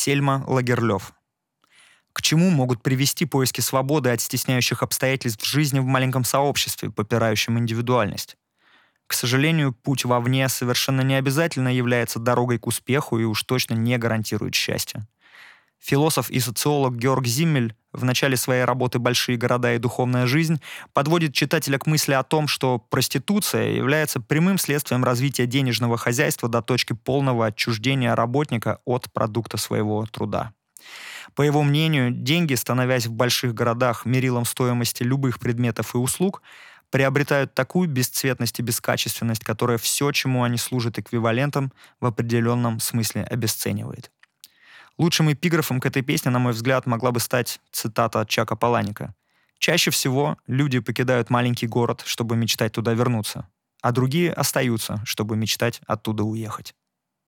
Сельма Лагерлёв. К чему могут привести поиски свободы от стесняющих обстоятельств жизни в маленьком сообществе, попирающем индивидуальность? К сожалению, путь вовне совершенно не обязательно является дорогой к успеху и уж точно не гарантирует счастья. Философ и социолог Георг Зиммель в начале своей работы «Большие города и духовная жизнь» подводит читателя к мысли о том, что проституция является прямым следствием развития денежного хозяйства до точки полного отчуждения работника от продукта своего труда. По его мнению, деньги, становясь в больших городах мерилом стоимости любых предметов и услуг, приобретают такую бесцветность и бескачественность, которая все, чему они служат эквивалентом, в определенном смысле обесценивает. Лучшим эпиграфом к этой песне, на мой взгляд, могла бы стать цитата от Чака Паланика. «Чаще всего люди покидают маленький город, чтобы мечтать туда вернуться, а другие остаются, чтобы мечтать оттуда уехать».